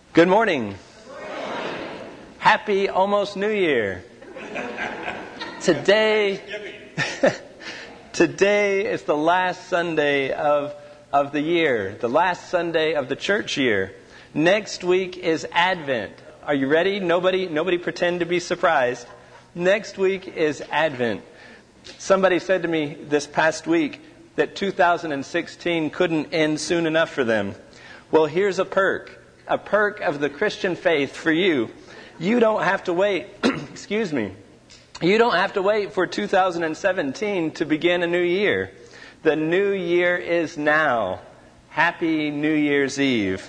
Good morning. Happy almost New Year. Today is the last Sunday of the year, the last Sunday of the church year. Next week is Advent. Are you ready? Nobody pretend to be surprised. Next week is Advent. Somebody said to me this past week that 2016 couldn't end soon enough for them. Well, here's a perk of the Christian faith for you. You don't have to wait, excuse me, you don't have to wait for 2017 to begin a new year. The new year is now. Happy New Year's Eve.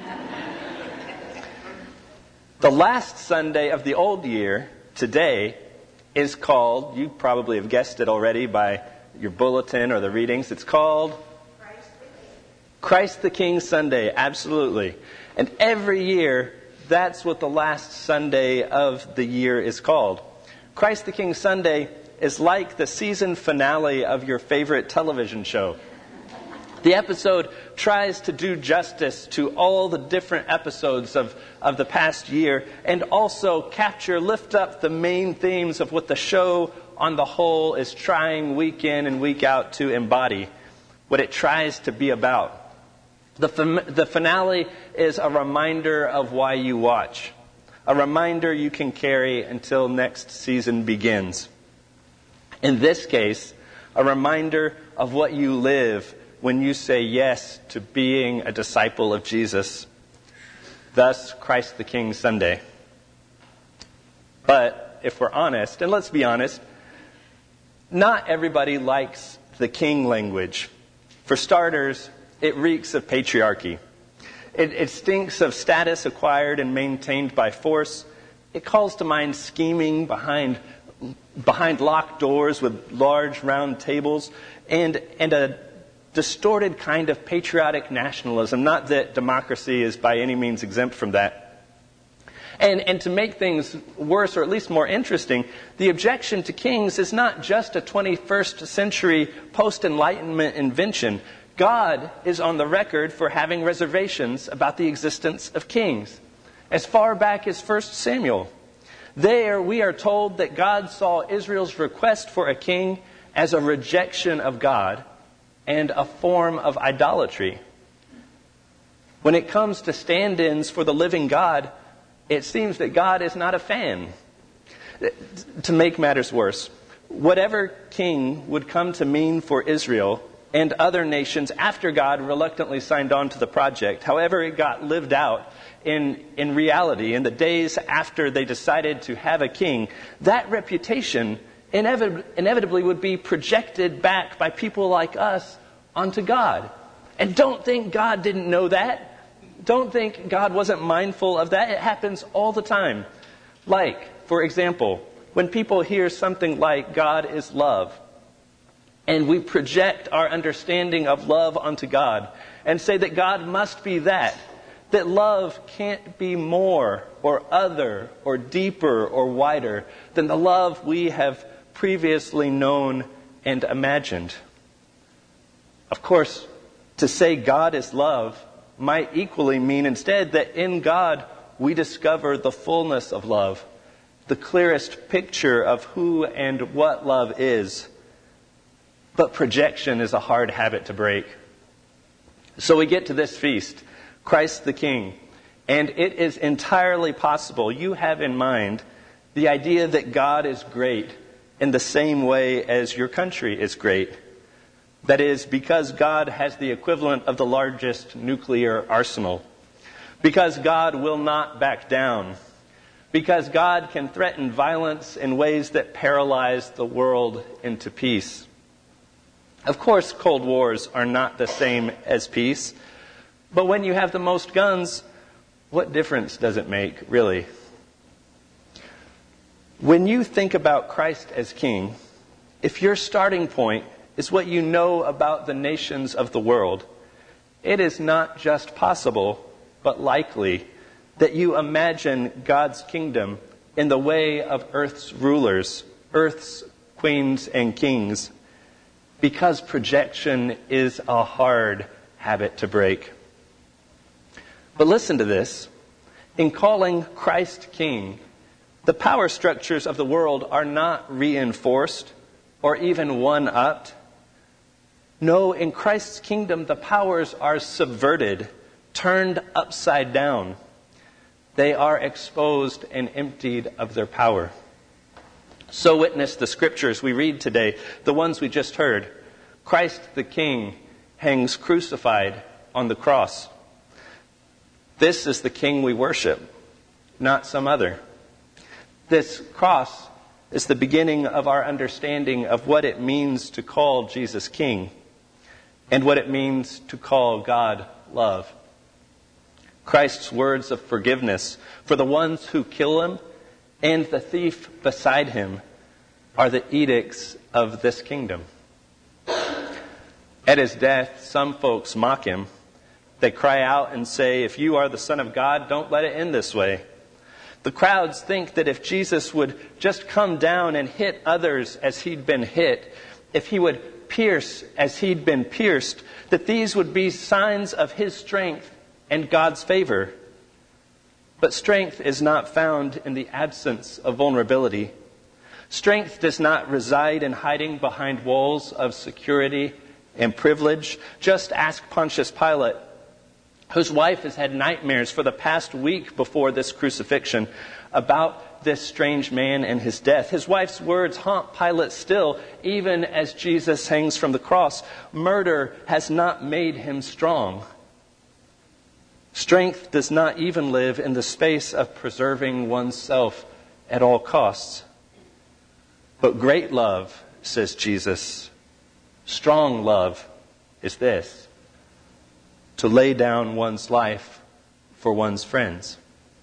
The last Sunday of the old year, today, is called, you probably have guessed it already by your bulletin or the readings, it's called Christ the King Sunday, absolutely. And every year, that's what the last Sunday of the year is called. Christ the King Sunday is like the season finale of your favorite television show. The episode tries to do justice to all the different episodes of the past year and also lift up the main themes of what the show on the whole is trying week in and week out to embody, what it tries to be about. The finale is a reminder of why you watch, a reminder you can carry until next season begins. In this case, a reminder of what you live when you say yes to being a disciple of Jesus. Thus, Christ the King Sunday. But if we're honest, and let's be honest, not everybody likes the king language. For starters, it reeks of patriarchy. It stinks of status acquired and maintained by force. It calls to mind scheming behind locked doors with large round tables and a distorted kind of patriotic nationalism. Not that democracy is by any means exempt from that. And to make things worse, or at least more interesting, the objection to kings is not just a 21st century post-Enlightenment invention. God is on the record for having reservations about the existence of kings. As far back as 1 Samuel. There we are told that God saw Israel's request for a king as a rejection of God and a form of idolatry. When it comes to stand-ins for the living God, it seems that God is not a fan. To make matters worse, whatever king would come to mean for Israel and other nations after God reluctantly signed on to the project, however it got lived out in reality, in the days after they decided to have a king, that reputation inevitably would be projected back by people like us onto God. And don't think God didn't know that. Don't think God wasn't mindful of that. It happens all the time. Like, for example, when people hear something like God is love, and we project our understanding of love onto God and say that God must be that love can't be more or other or deeper or wider than the love we have previously known and imagined. Of course, to say God is love might equally mean instead that in God we discover the fullness of love, the clearest picture of who and what love is. But projection is a hard habit to break. So we get to this feast, Christ the King, and it is entirely possible you have in mind the idea that God is great in the same way as your country is great. That is, because God has the equivalent of the largest nuclear arsenal. Because God will not back down. Because God can threaten violence in ways that paralyze the world into peace. Of course, cold wars are not the same as peace. But when you have the most guns, what difference does it make, really? When you think about Christ as King, if your starting point is what you know about the nations of the world, it is not just possible, but likely, that you imagine God's kingdom in the way of earth's rulers, earth's queens and kings, because projection is a hard habit to break. But listen to this. In calling Christ King, the power structures of the world are not reinforced or even one-upped. No, in Christ's kingdom, the powers are subverted, turned upside down. They are exposed and emptied of their power. So witness the scriptures we read today, the ones we just heard. Christ the King hangs crucified on the cross. This is the King we worship, not some other. This cross is the beginning of our understanding of what it means to call Jesus King and what it means to call God love. Christ's words of forgiveness for the ones who kill him and the thief beside him are the edicts of this kingdom. At his death, some folks mock him. They cry out and say, "If you are the Son of God, don't let it end this way." The crowds think that if Jesus would just come down and hit others as he'd been hit, if he would pierce as he'd been pierced, that these would be signs of his strength and God's favor. But strength is not found in the absence of vulnerability. Strength does not reside in hiding behind walls of security and privilege. Just ask Pontius Pilate, whose wife has had nightmares for the past week before this crucifixion about this strange man and his death. His wife's words haunt Pilate still, even as Jesus hangs from the cross. Murder has not made him strong. Strength does not even live in the space of preserving oneself at all costs. But great love, says Jesus, strong love is this: to lay down one's life for one's friends.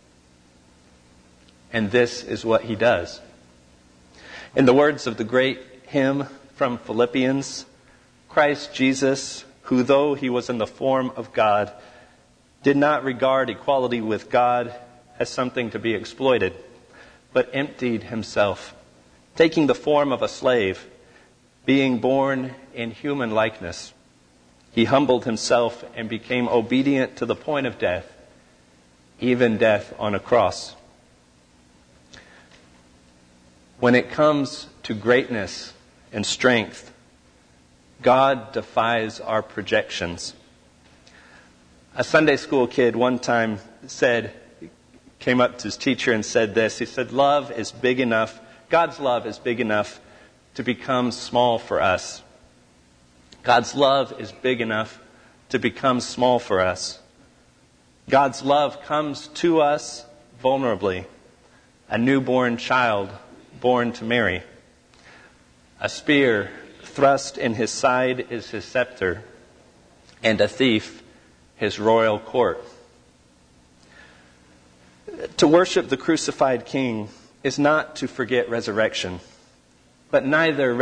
And this is what he does. In the words of the great hymn from Philippians, Christ Jesus, who though he was in the form of God, did not regard equality with God as something to be exploited, but emptied himself, taking the form of a slave, being born in human likeness. He humbled himself and became obedient to the point of death, even death on a cross. When it comes to greatness and strength, God defies our projections. A Sunday school kid one time came up to his teacher and said this. He said, "Love is big enough, God's love is big enough to become small for us." God's love is big enough to become small for us. God's love comes to us vulnerably. A newborn child born to Mary. A spear thrust in his side is his scepter, and a thief his royal court. To worship the crucified King is not to forget resurrection, but neither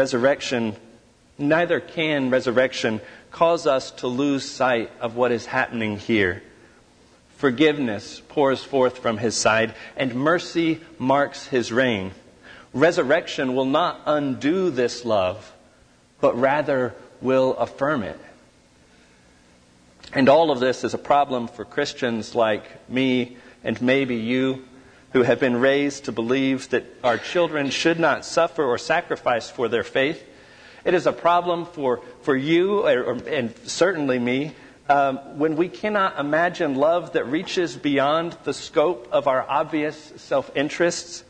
can resurrection cause us to lose sight of what is happening here. Forgiveness pours forth from his side, and mercy marks his reign. Resurrection will not undo this love, but rather will affirm it. And all of this is a problem for Christians like me and maybe you, who have been raised to believe that our children should not suffer or sacrifice for their faith. It is a problem for you, and certainly me, when we cannot imagine love that reaches beyond the scope of our obvious self-interests.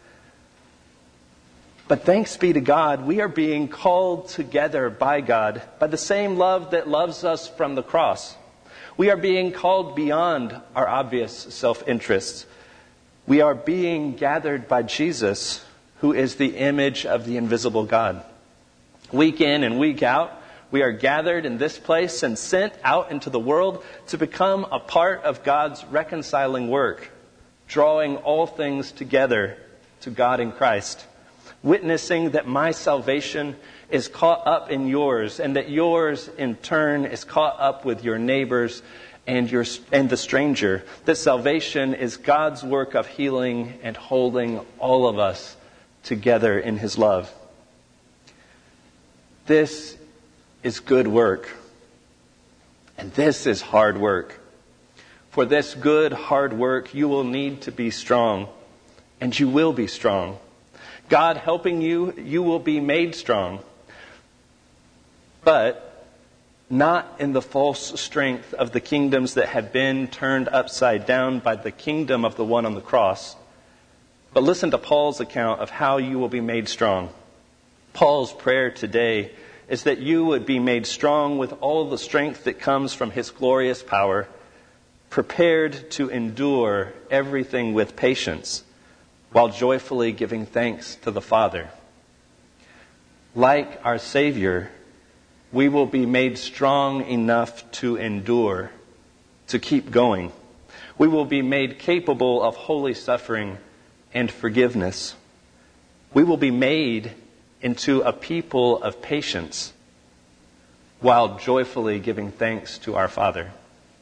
But thanks be to God, we are being called together by God, by the same love that loves us from the cross. We are being called beyond our obvious self-interests. We are being gathered by Jesus, who is the image of the invisible God. Week in and week out, we are gathered in this place and sent out into the world to become a part of God's reconciling work, drawing all things together to God in Christ, witnessing that my salvation is caught up in yours, and that yours in turn is caught up with your neighbors and the stranger. That salvation is God's work of healing and holding all of us together in his love. This is good work. And this is hard work. For this good, hard work, you will need to be strong, and you will be strong. God helping you, you will be made strong. But not in the false strength of the kingdoms that have been turned upside down by the kingdom of the one on the cross. But listen to Paul's account of how you will be made strong. Paul's prayer today is that you would be made strong with all the strength that comes from his glorious power, prepared to endure everything with patience, while joyfully giving thanks to the Father. Like our Savior, we will be made strong enough to endure, to keep going. We will be made capable of holy suffering and forgiveness. We will be made into a people of patience while joyfully giving thanks to our Father.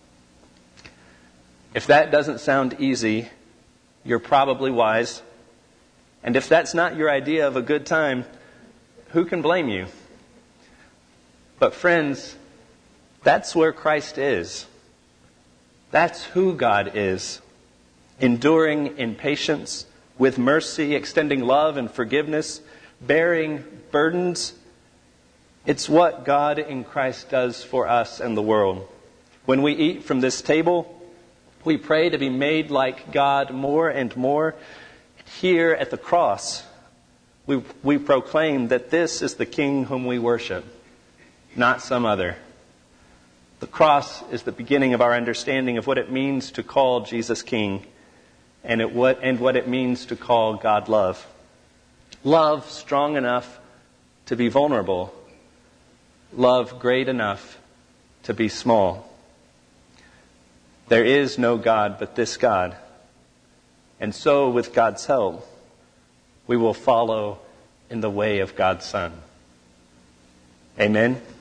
If that doesn't sound easy, you're probably wise. And if that's not your idea of a good time, who can blame you? But friends, that's where Christ is. That's who God is. Enduring in patience, with mercy, extending love and forgiveness, bearing burdens. It's what God in Christ does for us and the world. When we eat from this table, we pray to be made like God more and more. Here at the cross, we proclaim that this is the King whom we worship, not some other. The cross is the beginning of our understanding of what it means to call Jesus King and what it means to call God love. Love strong enough to be vulnerable. Love great enough to be small. There is no God but this God. And so, with God's help, we will follow in the way of God's Son. Amen.